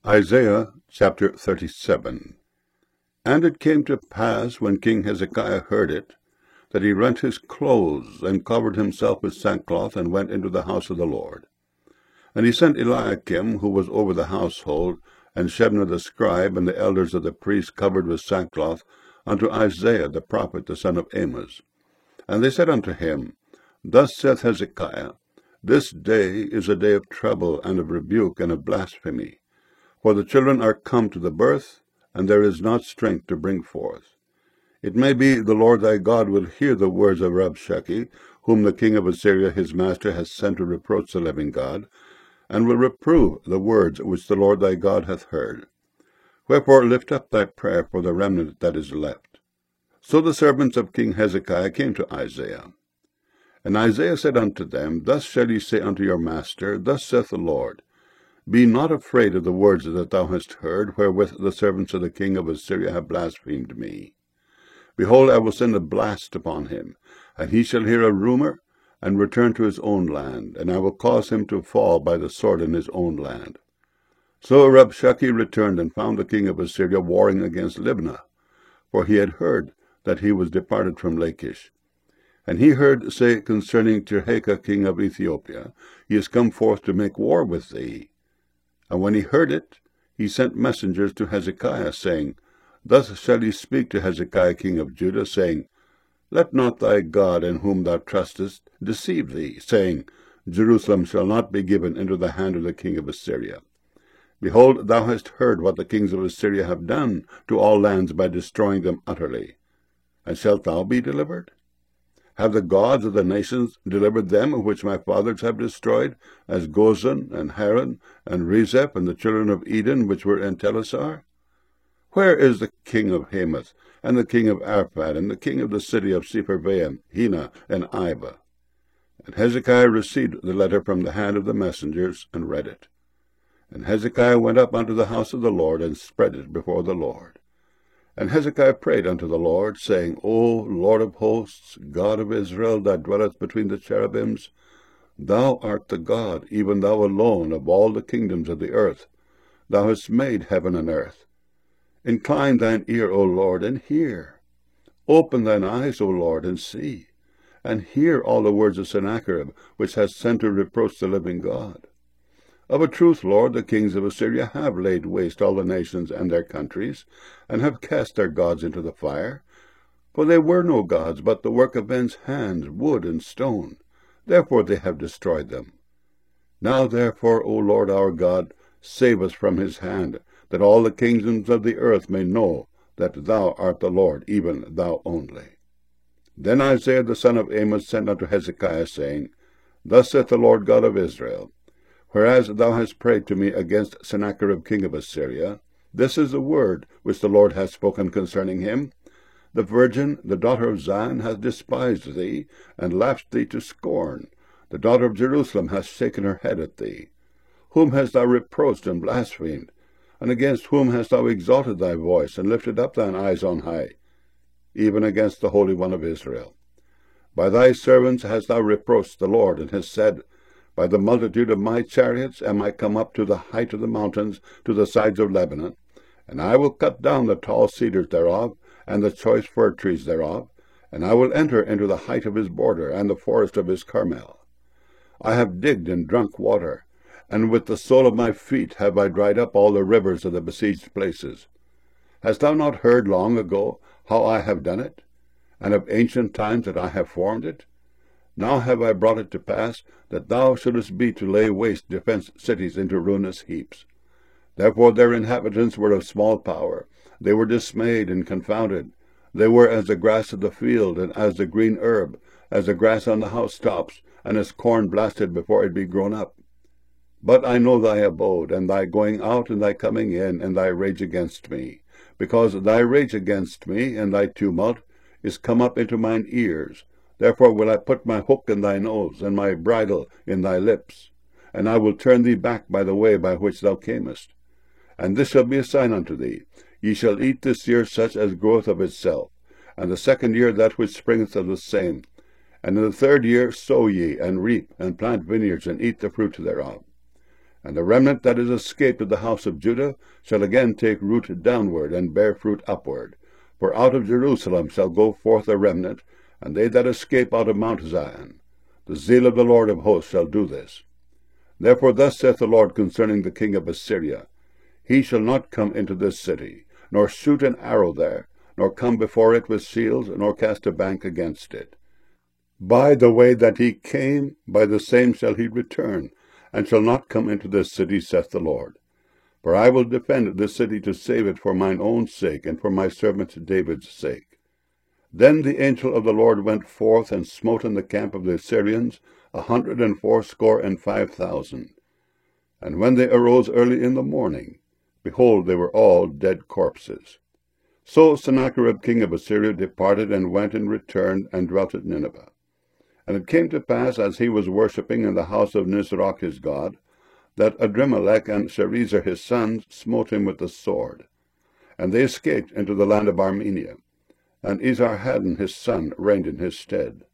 Isaiah chapter 37. And it came to pass, when King Hezekiah heard it, that he rent his clothes, and covered himself with sackcloth, and went into the house of the Lord. And he sent Eliakim, who was over the household, and Shebna the scribe, and the elders of the priests covered with sackcloth, unto Isaiah the prophet, the son of Amoz. And they said unto him, Thus saith Hezekiah, This day is a day of trouble, and of rebuke, and of blasphemy. For the children are come to the birth, and there is not strength to bring forth. It may be the Lord thy God will hear the words of Rabshakeh, whom the king of Assyria his master has sent to reproach the living God, and will reprove the words which the Lord thy God hath heard. Wherefore lift up thy prayer for the remnant that is left. So the servants of King Hezekiah came to Isaiah. And Isaiah said unto them, Thus shall ye say unto your master, Thus saith the Lord, Be not afraid of the words that thou hast heard, wherewith the servants of the king of Assyria have blasphemed me. Behold, I will send a blast upon him, and he shall hear a rumour, and return to his own land, and I will cause him to fall by the sword in his own land. So Rabshakeh returned, and found the king of Assyria warring against Libnah, for he had heard that he was departed from Lachish. And he heard say concerning Tirhakah king of Ethiopia, He is come forth to make war with thee. And when he heard it, he sent messengers to Hezekiah, saying, Thus shall he speak to Hezekiah king of Judah, saying, Let not thy God, in whom thou trustest, deceive thee, saying, Jerusalem shall not be given into the hand of the king of Assyria. Behold, thou hast heard what the kings of Assyria have done to all lands by destroying them utterly. And shalt thou be delivered? Have the gods of the nations delivered them which my fathers have destroyed, as Gozan, and Haran, and Rezeph, and the children of Eden, which were in Telassar? Where is the king of Hamath, and the king of Arpad, and the king of the city of Sepharvaim, Hena, and Iva? And Hezekiah received the letter from the hand of the messengers, and read it. And Hezekiah went up unto the house of the Lord, and spread it before the Lord. And Hezekiah prayed unto the Lord, saying, O Lord of hosts, God of Israel, that dwelleth between the cherubims, thou art the God, even thou alone, of all the kingdoms of the earth. Thou hast made heaven and earth. Incline thine ear, O Lord, and hear. Open thine eyes, O Lord, and see, and hear all the words of Sennacherib, which hast sent to reproach the living God. Of a truth, Lord, the kings of Assyria have laid waste all the nations and their countries, and have cast their gods into the fire. For they were no gods, but the work of men's hands, wood and stone. Therefore they have destroyed them. Now therefore, O Lord our God, save us from his hand, that all the kingdoms of the earth may know that thou art the Lord, even thou only. Then Isaiah the son of Amoz sent unto Hezekiah, saying, Thus saith the Lord God of Israel, Whereas thou hast prayed to me against Sennacherib king of Assyria, this is the word which the Lord hath spoken concerning him. The virgin, the daughter of Zion, hath despised thee, and laughed thee to scorn. The daughter of Jerusalem hath shaken her head at thee. Whom hast thou reproached and blasphemed? And against whom hast thou exalted thy voice, and lifted up thine eyes on high? Even against the Holy One of Israel. By thy servants hast thou reproached the Lord, and hast said, By the multitude of my chariots am I come up to the height of the mountains, to the sides of Lebanon, and I will cut down the tall cedars thereof, and the choice fir trees thereof, and I will enter into the height of his border, and the forest of his Carmel. I have digged and drunk water, and with the sole of my feet have I dried up all the rivers of the besieged places. Hast thou not heard long ago how I have done it, and of ancient times that I have formed it? Now have I brought it to pass, that thou shouldest be to lay waste defenced cities into ruinous heaps. Therefore their inhabitants were of small power. They were dismayed and confounded. They were as the grass of the field, and as the green herb, as the grass on the housetops, and as corn blasted before it be grown up. But I know thy abode, and thy going out, and thy coming in, and thy rage against me. Because thy rage against me, and thy tumult, is come up into mine ears. Therefore will I put my hook in thy nose, and my bridle in thy lips, and I will turn thee back by the way by which thou camest. And this shall be a sign unto thee, Ye shall eat this year such as groweth of itself, and the second year that which springeth of the same. And in the third year sow ye, and reap, and plant vineyards, and eat the fruit thereof. And the remnant that is escaped of the house of Judah shall again take root downward, and bear fruit upward. For out of Jerusalem shall go forth a remnant, and they that escape out of Mount Zion. The zeal of the Lord of hosts shall do this. Therefore thus saith the Lord concerning the king of Assyria, He shall not come into this city, nor shoot an arrow there, nor come before it with shields, nor cast a bank against it. By the way that he came, by the same shall he return, and shall not come into this city, saith the Lord. For I will defend this city to save it for mine own sake, and for my servant David's sake. Then the angel of the Lord went forth, and smote in the camp of the Assyrians 185,000. And when they arose early in the morning, behold, they were all dead corpses. So Sennacherib king of Assyria departed, and went and returned, and dwelt at Nineveh. And it came to pass, as he was worshipping in the house of Nisroch his god, that Adrammelech and Sharezer his sons smote him with the sword. And they escaped into the land of Armenia, and Esarhaddon his son reigned in his stead.